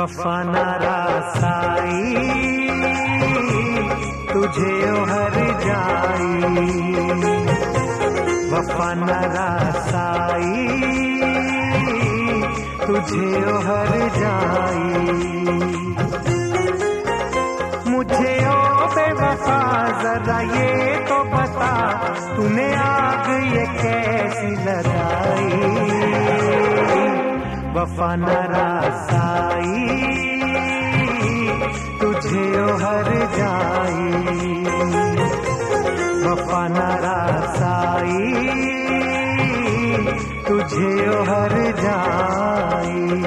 वफा न रासाई तुझे हर जाई, वफा न रासाई तुझे हर जाई। मुझे ओ बेवफा जरा ये तो बता, तूने आग ये कैसी लगाई। वफा न रासाई तुझे हर जाई, वफा न रासाई तुझे हर जाई।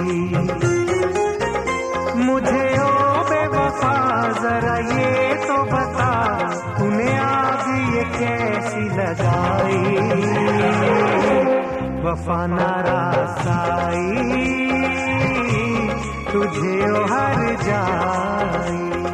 मुझे ओ बेवफा जरा ये तो बता, तूने आग ये कैसी लगाई। वफा न रासाई तुझे हर जाई।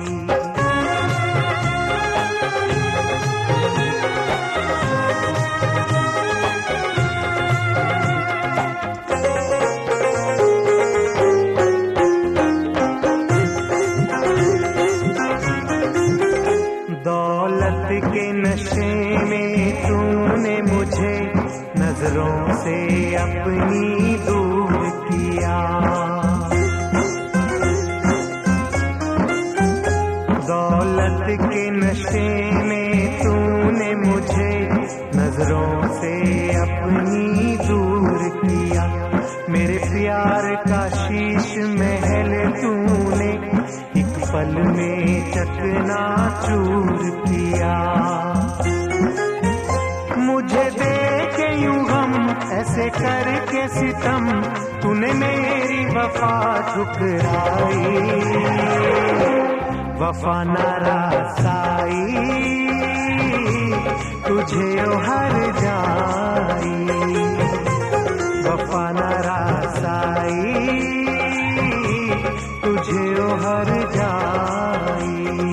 दौलत के नशे में तूने मुझे नजरों से अपनी दूर किया। दौलत के नशे में तूने मुझे नजरों से अपनी दूर किया। मेरे प्यार का शीश महल तूने एक पल में चकनाचूर किया। मुझे देखे यूं हम ऐसे करके सितम, तूने मेरी वफा ठुकराई। वफा न रासाई तुझे हर जाई, वफा न रासाई तुझे हर जाई।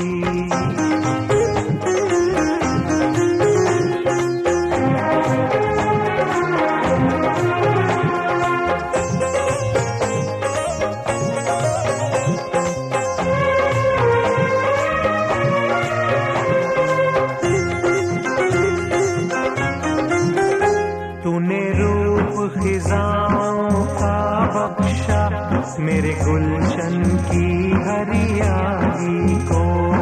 तूने रूप खिजाओं का बख्शा मेरे गुलशन की हरियाली को।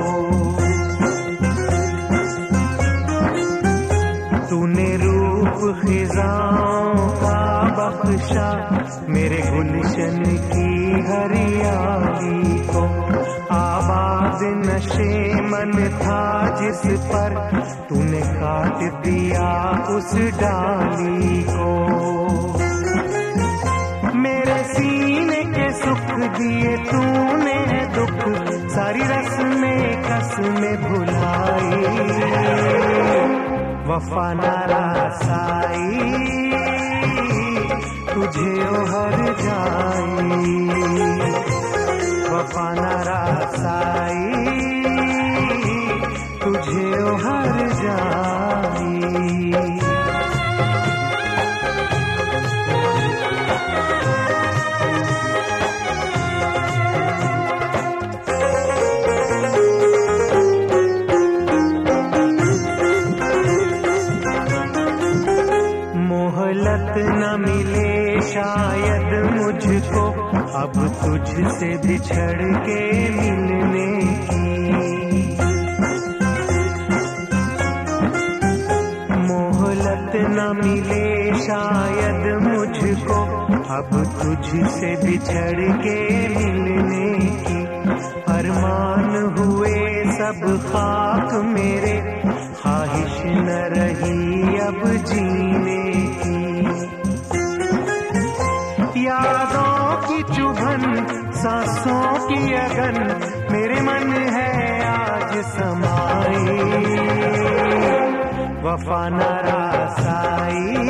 तूने रूप खिजाओं का बख्शा मेरे गुलशन की हरियाली को। आबाद नशे मन था जिस पर तूने काट दिया उस डाली को। मेरे सीने के सुख दिए तूने दुख, सारी रस्में कसमें भुलाई। वफा न रासाई तुझे हर जाई, वफा न रासाई तुझे हर जाई। मोहलत न मिले शायद मुझको अब तुझसे बिछड़ के मिलने की। मोहलत न मिले शायद मुझको अब तुझसे बिछड़ के मिलने की। अरमान हुए सब खाक मेरे, ख्वाहिश न रही अब जीने की। यादों की चुभन सांसों की अगन मेरे मन है आज समाई। वफा न रासाई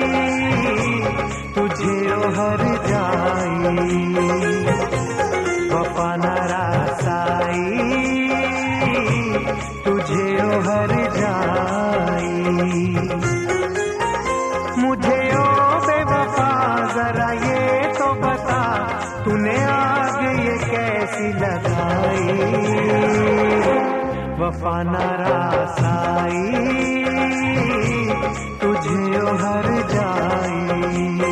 तुझे हर जाई, वफा न रासाई तुझे हर जाई। मुझे ओ बेवफा जरा ये तो बता, तूने आग ये कैसी लगाई, वफा नारासाई तुझे हर जाई।